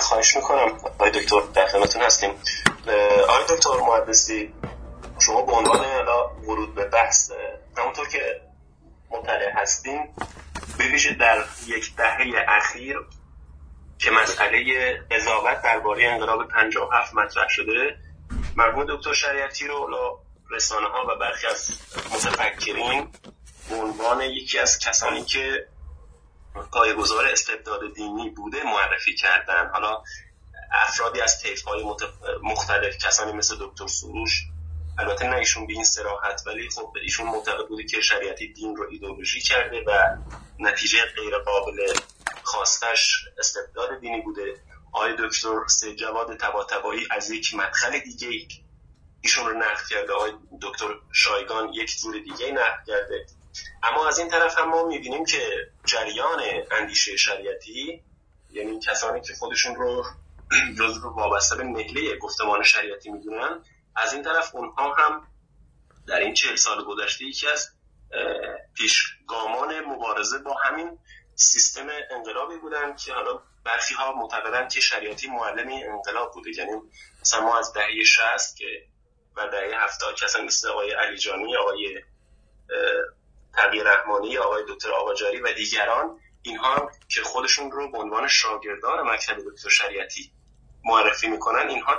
خواهش میکنم. آقای دکتر در خدمتتون هستیم. آقای دکتر مهندسی، شما به عنوان ورود به بحث، همونطور که مطلع هستیم، به ویژه در یک دهه اخیر که مسئله قضاوت درباره انقلاب 57 مطرح شده، مرحوم دکتر شریعتی رو رسانه‌ها و برخی از متفکرین به عنوان یکی از کسانی که پایه‌گذار استبداد دینی بوده معرفی کردن. حالا افرادی از طیف‌های مختلف، کسانی مثل دکتر سروش، البته نه ایشون به این صراحت، ولی خب ایشون معتقد بوده که شریعتی دین رو ایدئولوژی کرده و نتیجه غیر قابل خواستش استبداد دینی بوده. آقای دکتر سید جواد طباطبایی از یک مدخل دیگه ایشون رو نقد کرده، آقای دکتر شایگان یک جور دیگه نقد کرده. اما از این طرف هم ما می‌بینیم که جریان اندیشه شریعتی، یعنی کسانی که خودشون رو جزو وابسته به نهله گفتمان شریعتی می‌دونن، از این طرف اونها هم در این 40 سال گذشته یکی از پیشگامان مبارزه با همین سیستم انقلابی بودن که حالا برخی ها معتقدن که شریعتی معلم انقلاب بوده. یعنی مثلا ما از دهه 60 که و دهه 70 کسانی مثل آقای علیجانی، آقای تقی رحمانی، آقای دکتر آقاجاری و دیگران، اینها که خودشون رو به عنوان شاگردان مکتب دکتر شریعتی معرفی میکنن، اینها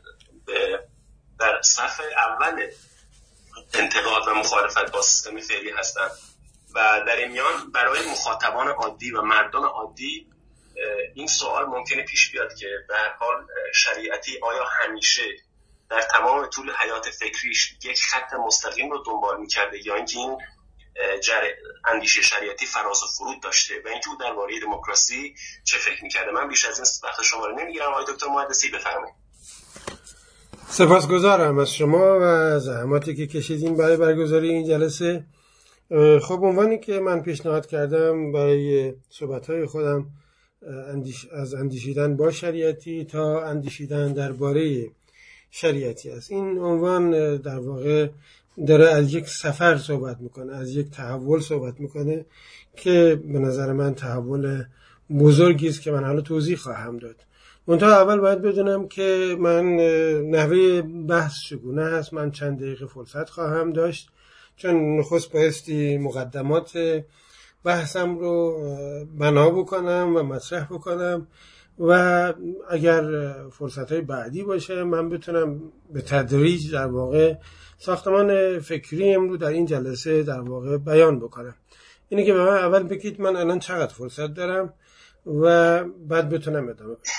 در صف اول انتقاد و مخالفت با سیستم فعلی هستند و در این میان برای مخاطبان عادی و مردم عادی این سوال ممکنه پیش بیاد که به هر حال شریعتی آیا همیشه در تمام طول حیات فکریش یک خط مستقیم رو دنبال می‌کرده یا اینکه این اندیشه شریعتی فراز و فرود داشته و اینکه او درباره دموکراسی چه فکر می‌کرده؟ من بیش از این وقت شما رو نمی‌گیرم. آقای دکتر مهندسی بفرمایید. سپاسگزارم از شما و زحماتی که کشیدین برای برگزاری این جلسه. خب عنوانی که من پیشنهاد کردم برای صحبت‌های خودم از اندیشیدن با شریعتی تا اندیشیدن درباره شریعتی است. این عنوان در واقع داره از یک سفر صحبت میکنه، از یک تحول صحبت میکنه که به نظر من تحول بزرگی است که من حالا توضیح خواهم داد. منتها اول باید بدونم که من نحوه بحث چگونه هست. من چند دقیقه فرصت خواهم داشت چون نخست بایستی مقدمات بحثم رو بنا بکنم و مطرح بکنم و اگر فرصتهای بعدی باشه من بتونم به تدریج در واقع ساختمان فکریم رو در این جلسه در واقع بیان بکنم. اینه که به من اول بگید من الان چقدر فرصت دارم و بعد بتونم ادامه بدم.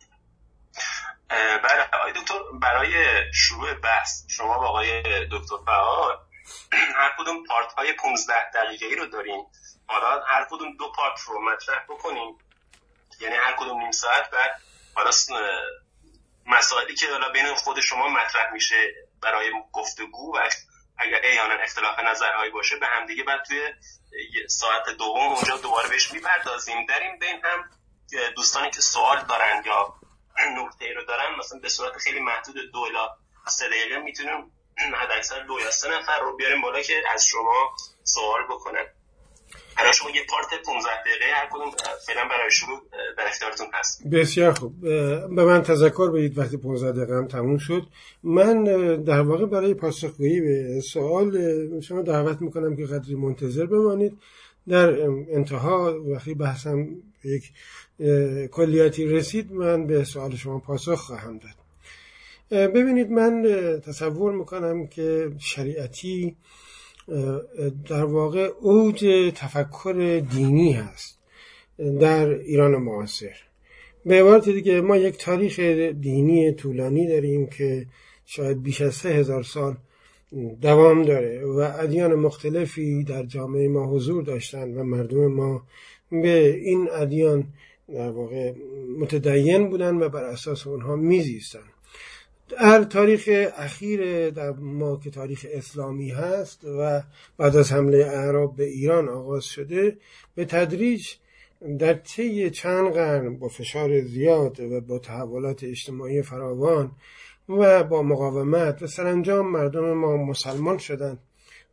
بله آقای دکتر، برای شروع بحث شما با آقای دکتر فعال هر کدوم پارت های 15 دقیقه‌ای رو داریم. حالا هر کدوم دو پارت رو مطرح بکنیم، یعنی هر کدوم نیم ساعت. بعد حالا مسائلی که حالا بین خود شما مطرح میشه برای گفتگو و اگر احیانا اختلاف نظرهایی باشه به هم دیگه بعد توی ساعت دوم اونجا دوباره بهش میپردازیم. در این بین هم دوستانی که سوال دارن یا نکته‌ای رو دارن مثلا به صورت خیلی محدود 2 الی 3 دقیقه میتونیم حداکثر 2 یا 3 نفر رو بیاریم بالا که از شما سوال بکنن. الان شما یه پارت 15 دقیقه هر کدوم فعلا برای شروع در اختیارتون هست. بسیار خوب. به من تذکر بدید وقتی 15 دقیقه هم تموم شد. من در واقع برای پاسخگویی به سوال شما دعوت میکنم که قدری منتظر بمانید. در انتها وقتی بحثم یک کلیاتی رسید من به سوال شما پاسخ خواهم داد. ببینید من تصور میکنم که شریعتی در واقع اوج تفکر دینی هست در ایران معاصر. به عبارت دیگه ما یک تاریخ دینی طولانی داریم که شاید بیش از 3000 سال دوام داره و ادیان مختلفی در جامعه ما حضور داشتن و مردم ما به این ادیان در واقع متدین بودن و بر اساس اونها میزیستن. در تاریخ اخیر در ما که تاریخ اسلامی هست و بعد از حمله اعراب به ایران آغاز شده، به تدریج در طی چند قرن با فشار زیاد و با تحولات اجتماعی فراوان و با مقاومت و سرانجام مردم ما مسلمان شدند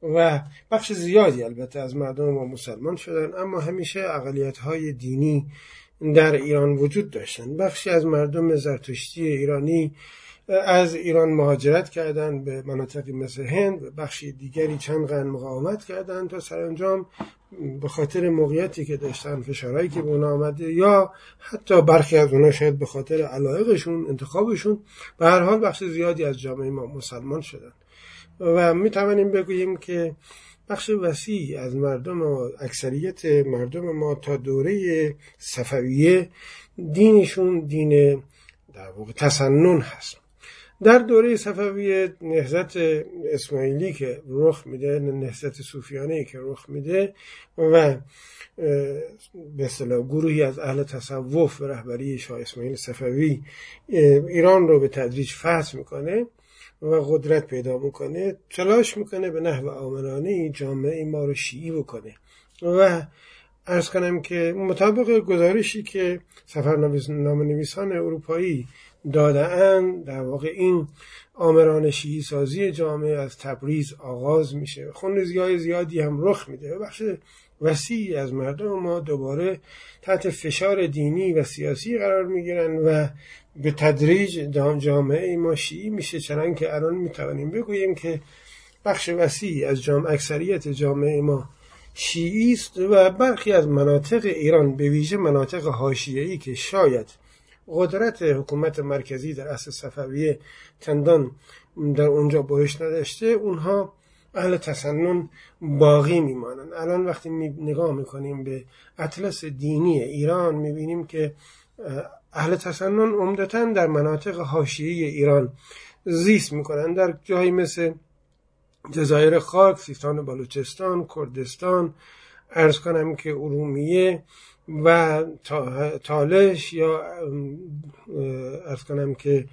و بخش زیادی البته از مردم ما مسلمان شدن، اما همیشه اقلیت‌های دینی در ایران وجود داشتن. بخشی از مردم زرتشتی ایرانی از ایران مهاجرت کردند به مناطقی مثل هند و بخشی دیگری چند قرن مقاومت کردند تا سرانجام به خاطر موقعیتی که داشتن، فشارهایی که به اونا آمده، یا حتی برخی از اونا شاید به خاطر علایقشون، انتخابشون، به هر حال بخش زیادی از جامعه ما مسلمان شدن و می توانیم بگوییم که بخش وسیعی از مردم و اکثریت مردم ما تا دوره صفویه دینشون دین در واقع تسنن هست. در دوره صفویه نهضت اسماعیلی که رخ میده، نهضت صوفیانه‌ای که رخ میده و به اصطلاح گروهی از اهل تصوف به رهبری شاه اسماعیل صفوی ایران رو به تدریج فتح میکنه و قدرت پیدا میکنه، تلاش میکنه به نحو آمرانه‌ای جامعه ما رو شیعی بکنه و عرض کنم که مطابق گزارشی که سفرنامه‌نویسان اروپایی داده‌اند، در واقع این آمرانه شیعی سازی جامعه از تبریز آغاز میشه، خونریزی‌های زیادی هم رخ میده و بخش وسیعی از مردم ما دوباره تحت فشار دینی و سیاسی قرار میگیرن و به تدریج جامعه ما شیعی میشه، چنانکه الان میتوانیم بگوییم که بخش وسیعی از اکثریت جامعه ما شیعی است و برخی از مناطق ایران، به ویژه مناطق حاشیه‌ای که شاید قدرت حکومت مرکزی در عصر صفویه چندان در اونجا برش نداشته، اونها اهل تسنن باقی میمانند. الان وقتی نگاه میکنیم به اطلس دینی ایران میبینیم که اهل تسنن عمدتاً در مناطق حاشیه‌ای ایران زیست میکنن، در جایی مثل جزایر خاک، سیستان بلوچستان، کردستان، عرض کنم که ارومیه و تالش، یا عرض کنم که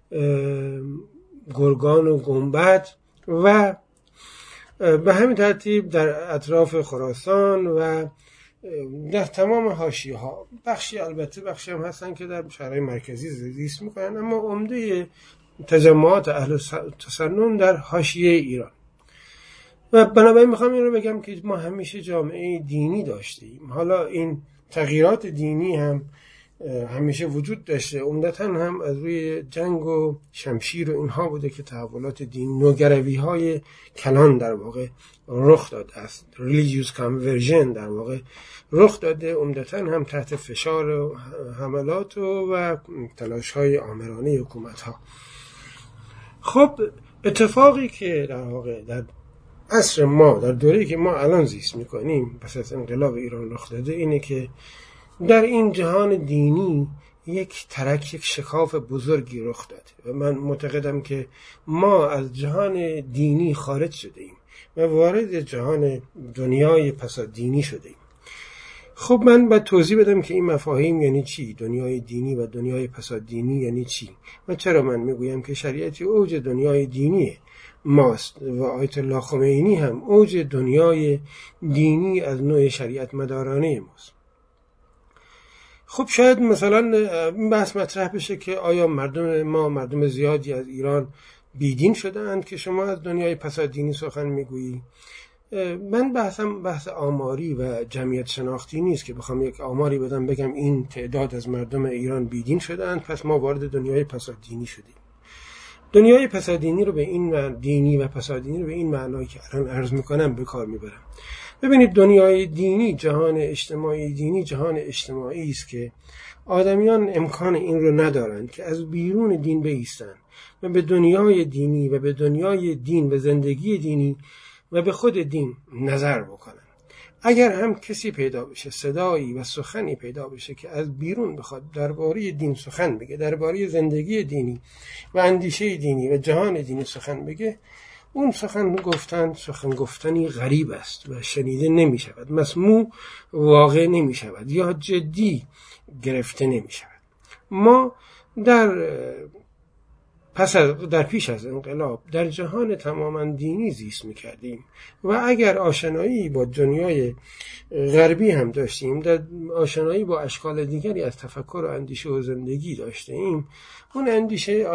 گرگان و گنبد، و به همین ترتیب در اطراف خراسان و در تمام حاشیه‌ها. بخشی هم هستن که در شهرهای مرکزی زیست میکنن، اما عمده تجمعات اهل تسنن در حاشیه ایران. و بنابراین میخوام این رو بگم که ما همیشه جامعه دینی داشتیم. حالا این تغییرات دینی هم همیشه وجود داشته، عمدتاً هم از روی جنگ و شمشیر و اینها بوده که تحولات دین، نوگروی های کلان در واقع رخ داده است، religious conversion در واقع رخ داده، عمدتاً هم تحت فشار و حملات و تلاش های آمرانه حکومت ها. خب اتفاقی که در واقع در عصر ما، در دوره‌ای که ما الان زیست میکنیم پس از انقلاب ایران رخ داده، اینه که در این جهان دینی یک شکاف بزرگی رخ داده و من معتقدم که ما از جهان دینی خارج شده ایم و وارد جهان دنیای پسادینی شده ایم. خب من باید توضیح بدم که این مفاهیم یعنی چی، دنیای دینی و دنیای پسادینی یعنی چی و چرا من میگویم که شریعت اوج دنیای دینیه ماست و آیت الله خمینی هم اوج دنیای دینی از نوع شریعت مدارانه ماست. خب شاید مثلا این بحث مطرح بشه که آیا مردم زیادی از ایران بیدین شدند که شما از دنیای پسادینی سخن میگویی؟ من بحث آماری و جمعیت شناختی نیست که بخوام یک آماری بدم بگم این تعداد از مردم ایران بیدین شدند پس ما وارد دنیای پسادینی شدیم. دنیای پسادینی رو به این دینی و پسادینی رو به این معنایی که الان عرض میکنم به کار میبرم. ببینید دنیای دینی، جهان اجتماعی دینی، جهان اجتماعی است که آدمیان امکان این رو ندارند که از بیرون دین بایستند و به دنیای دینی و به دنیای دین و زندگی دینی و به خود دین نظر بکنند. اگر هم کسی پیدا بشه، صدایی و سخنی پیدا بشه که از بیرون بخواد درباره دین سخن بگه، درباره زندگی دینی و اندیشه دینی و جهان دینی سخن بگه، اون سخن گفتنی غریب است و شنیده نمی شود، مسموع واقع نمی شود یا جدی گرفته نمی شود. ما در در پیش از انقلاب در جهان تماما دینی زیست می‌کردیم و اگر آشنایی با دنیای غربی هم داشتیم، در آشنایی با اشکال دیگری از تفکر و اندیشه و زندگی داشتیم، اون اندیشه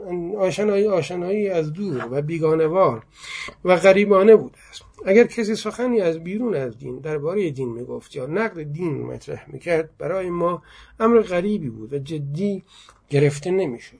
آشنایی از دور و بیگانه‌وار و غریبانه بود است. اگر کسی سخنی از بیرون از دین درباره دین میگفت یا نقد دین مطرح میکرد، برای ما امر غریبی بود و جدی گرفته نمیشد.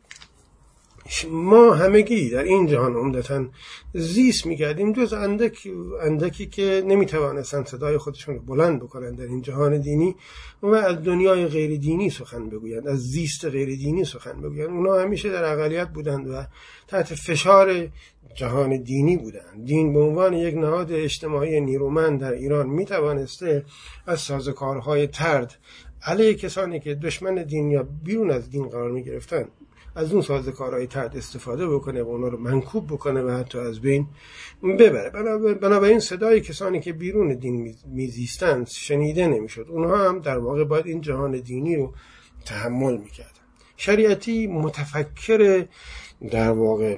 ما همگی در این جهان عمدتاً زیست می‌کردیم، جز اندکی که نمی‌توانستند صدای خودشون رو بلند بکنند در این جهان دینی و از دنیای غیر دینی سخن بگویند، از زیست غیر دینی سخن بگویند. اونا همیشه در اقلیت بودند و تحت فشار جهان دینی بودند. دین به عنوان یک نهاد اجتماعی نیرومند در ایران می‌توانسته از سازوکارهای طرد علیه کسانی که دشمن دین یا بیرون از دین قرار می‌گرفتند از اون سازوکارهای طرد استفاده بکنه و اونا رو منکوب بکنه و حتی از بین ببره. بنابراین صدای کسانی که بیرون دین میزیستند شنیده نمیشد. اونها هم در واقع باید این جهان دینی رو تحمل میکردن. شریعتی متفکر در واقع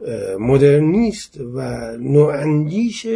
مدرنیست و نواندیش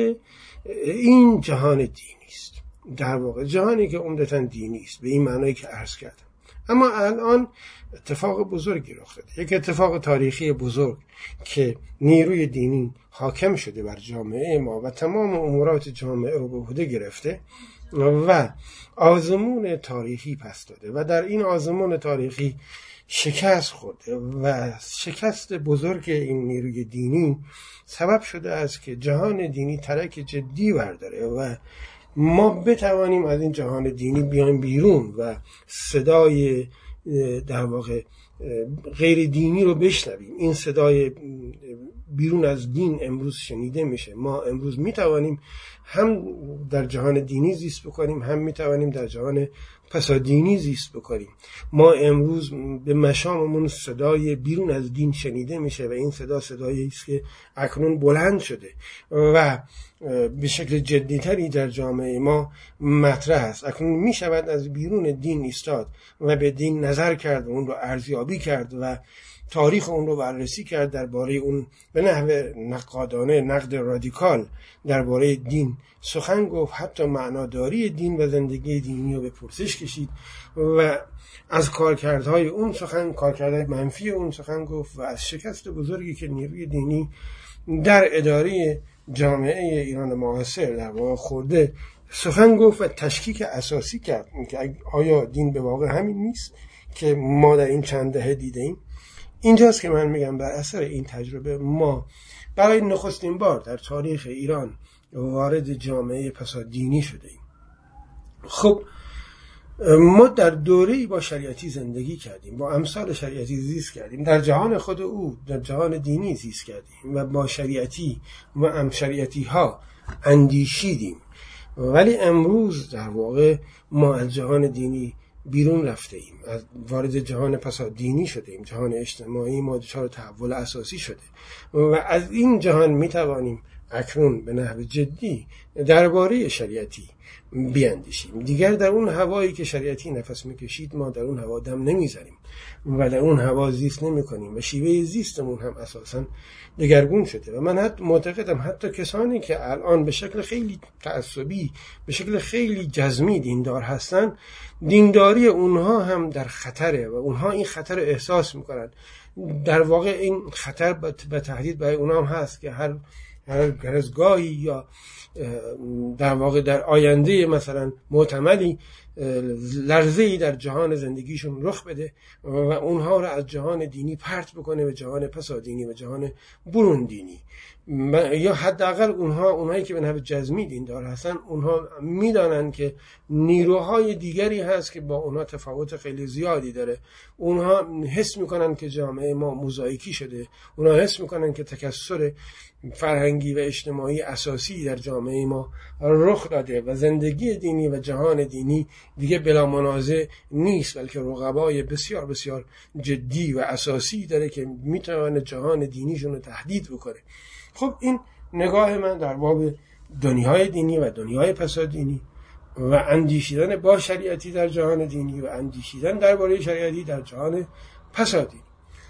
این جهان دینی است، در واقع جهانی که عمدتاً دینی است به این معنایی که عرض کردم. اما الان اتفاق بزرگی رخ داده، یک اتفاق تاریخی بزرگ که نیروی دینی حاکم شده بر جامعه ما و تمام امورات جامعه رو به عهده گرفته و آزمون تاریخی پس داده و در این آزمون تاریخی شکست خورده و شکست بزرگ این نیروی دینی سبب شده است که جهان دینی ترک جدی برداره و ما بتوانیم از این جهان دینی بیایم بیرون و صدای در واقع غیر دینی رو بشنویم. این صدای بیرون از دین امروز شنیده میشه. ما امروز میتوانیم هم در جهان دینی زیست بکنیم، هم میتوانیم در جهان پسادینی زیست بکنیم. ما امروز به مشاممون صدای بیرون از دین شنیده میشه و این صدایی است که اکنون بلند شده و به شکل جدیتری در جامعه ما مطرح است. اکنون میشود از بیرون دین ایستاد و به دین نظر کرد و اون رو ارزیابی کرد و تاریخ اون رو بررسی کرد، درباره اون به نحو نقادانه، نقد رادیکال درباره دین سخن گفت، حتی معناداری دین و زندگی دینی رو به پرسش کشید و از کارکردهای اون سخن، کارکردهای منفی اون سخن گفت و از شکست بزرگی که نیروی دینی در اداره جامعه ایران معاصر در واقع خورده سخن گفت و تشکیک اساسی کرد که آیا دین به واقع همین نیست که ما در این چند دهه دیدیم. اینجاست که من میگم بر اثر این تجربه ما برای نخستین بار در تاریخ ایران وارد جامعه پسادینی شده ایم. خب ما در دوره‌ای با شریعتی زندگی کردیم، با امثال شریعتی زیست کردیم، در جهان خود او، در جهان دینی زیست کردیم و با شریعتی و شریعتی ها اندیشیدیم. ولی امروز در واقع ما از جهان دینی بیرون رفته ایم، از وارد جهان پسادینی شده ایم. جهان اجتماعی ما دچار تحول اساسی شده و از این جهان میتوانیم اکنون به نحو جدی درباره شریعتی بیاندیشیم. دیگر در اون هوایی که شریعتی نفس میکشید ما در اون هوا دم نمیزنیم و در اون هوا زیست نمیکنیم و شیوه زیستمون هم اساساً دگرگون شده. و من معتقدم حتی کسانی که الان به شکل خیلی تعصبی، به شکل خیلی جزمی دیندار هستن، دینداری اونها هم در خطره و اونها این خطر رو احساس میکنن. در واقع این خطر به تهدید برای اونها هم هست که هر گرزگاهی یا در واقع در آینده مثلا محتملی لرزه‌ای در جهان زندگیشون رخ بده و اونها رو از جهان دینی پرت بکنه به جهان پسادینی و جهان برون دینی. یا حداقل اونهایی که به نحو جزمی دیندار هستن، اونها میدانن که نیروهای دیگری هست که با اونها تفاوت خیلی زیادی داره. اونها حس میکنن که جامعه ما موزاییکی شده، اونها حس میکنن که تکثر فرهنگی و اجتماعی اساسی در جامعه ما رخ داده و زندگی دینی و جهان دینی دیگه بلا منازع نیست، بلکه رقبای بسیار بسیار جدی و اساسی داره که میتونه جهان دینیشون رو تهدید بکنه. خب این نگاه من در باب دنیای دینی و دنیای پسادینی و اندیشیدن با شریعتی در جهان دینی و اندیشیدن درباره شریعتی در جهان پسادینی.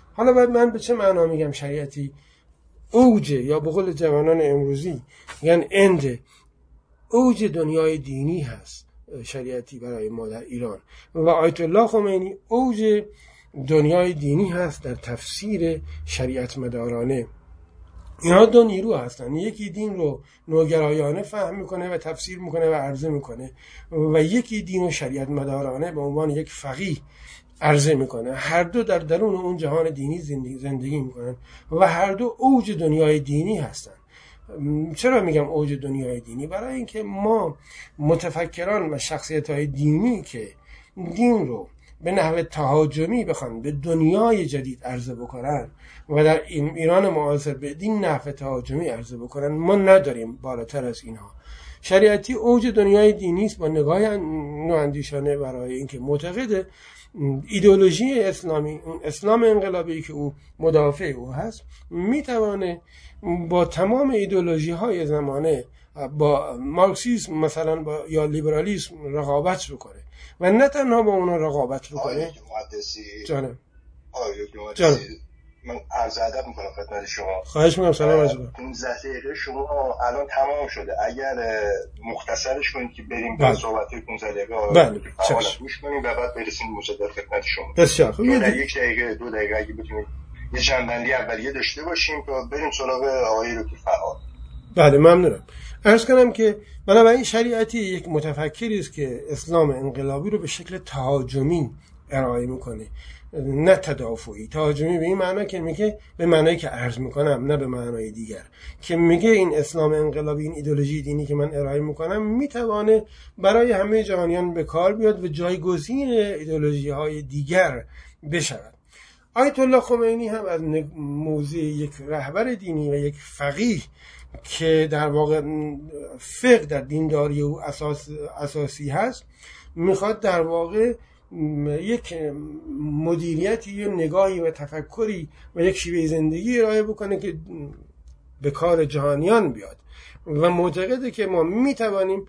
حالا باید من به چه معنا میگم شریعتی؟ اوج، یا به قول جوانان امروزی یعنی اند، اوج دنیای دینی هست شریعتی برای ما در ایران، و آیت الله خمینی اوج دنیای دینی هست در تفسیر شریعت مدارانه. اینا دو نیرو هستن، یکی دین رو نوگرایانه فهم میکنه و تفسیر میکنه و عرضه میکنه، و یکی دین و شریعت مدارانه به عنوان یک فقیه عرضه میکنه. هر دو در درون اون جهان دینی زندگی میکنن و هر دو اوج دنیای دینی هستن. چرا میگم اوج دنیای دینی؟ برای اینکه ما متفکران و شخصیت‌های دینی که دین رو به نحو تهاجمی بخوان به دنیای جدید عرضه بکنن و در ایران معاصر به دین نحو تهاجمی عرضه بکنن، ما نداریم بالاتر از اینها. شریعتی اوج دنیای دینی است با نگاه نواندیشانه، برای اینکه معتقد ایدئولوژی اسلامی، اسلام انقلابی که او مدافع او هست، میتوانه با تمام ایدئولوژی های زمانه، با مارکسیسم مثلا یا لیبرالیسم رقابت بکنه، و نه تنها با اونا رقابت بکنه. جانم من عرض ادب میکنم خدمت شما. خواهش میکنم. سلام عرض میکنم. 15 دقیقه شما الان تمام شده، اگر مختصرش کنید که بریم به صحبت‌های 15 دقیقه گوش کنیم و بعد برسیم مجدد خدمت شما. بسیار خوب. در 1 دقیقه 2 دقیقه اگه بتونید یه جنبندی اولیه داشته باشیم تا بریم سراغ آقای دکتر فعال. بله ممنونم. عرض کنم که بنابراین شریعتی یک متفکری است که اسلام انقلابی رو به شکل تهاجمی ارائه میکنه، نه تدافعی. تهاجمی به این معنا که میگه، به معنایی که عرض میکنم، نه به معنای دیگر، که میگه این اسلام انقلابی، این ایدئولوژی دینی که من ارائه میکنم میتوانه برای همه جهانیان به کار بیاد و جایگزین ایدئولوژی های دیگر بشود. آیت الله خمینی هم از موضع یک رهبر دینی و یک فقیه که در واقع فقه در دینداری او اساسی هست، میخواد در واقع یک مدیریتی یا نگاهی و تفکری و یک شیوه زندگی ارائه بکنه که به کار جهانیان بیاد، و معتقده که ما میتوانیم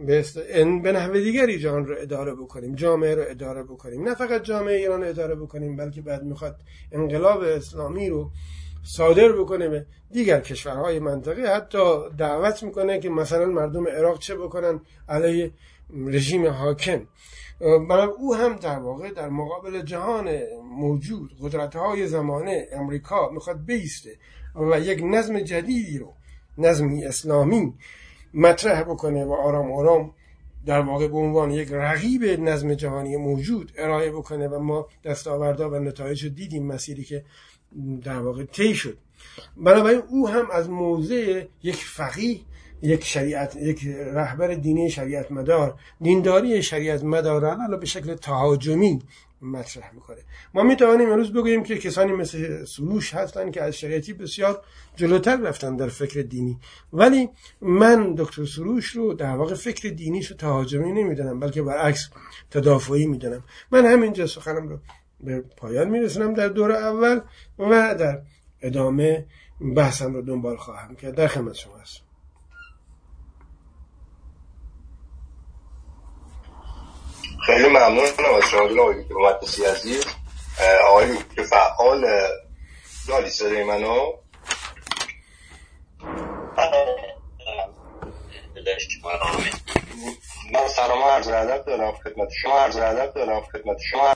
به نحو دیگری جهان رو اداره بکنیم، جامعه رو اداره بکنیم، نه فقط جامعه ایران رو اداره بکنیم، بلکه بعد میخواد انقلاب اسلامی رو صادر بکنه به دیگر کشورهای منطقه. حتی دعوت میکنه که مثلا مردم عراق چه بکنن علیه رژیم حاکم. برای او هم در واقع در مقابل جهان موجود، قدرت‌های زمانه، امریکا میخواد بیسته و یک نظم جدیدی رو، نظمی اسلامی مطرح بکنه و آرام آرام در واقع به عنوان یک رقیب نظم جهانی موجود ارائه بکنه، و ما دستاوردها و نتایج رو دیدیم، مسیری که در واقع طی شد. بنابراین او هم از موضع یک فقیه، یک رهبر دینی شریعت مدار، دینداری شریعت مدارانه رو به شکل تهاجمی مطرح میکنه. ما میتوانیم امروز بگوییم که کسانی مثل سروش هستن که از شریعتی بسیار جلوتر رفتن در فکر دینی، ولی من دکتر سروش رو در واقع فکر دینیش رو تهاجمی نمیدونم، بلکه برعکس تدافعی میدونم. من همینجا سخنم رو به پایان میرسونم در دور اول و در ادامه بحثم رو دنبال خواهم کرد. در خدمت شما هستم. خیلی ممنونم از شما جناب آقای دکتر مهندسی عزیز. آقای دکتر فعال داری صدای منو؟ من سلام و عرض ادب دارم خدمت شما.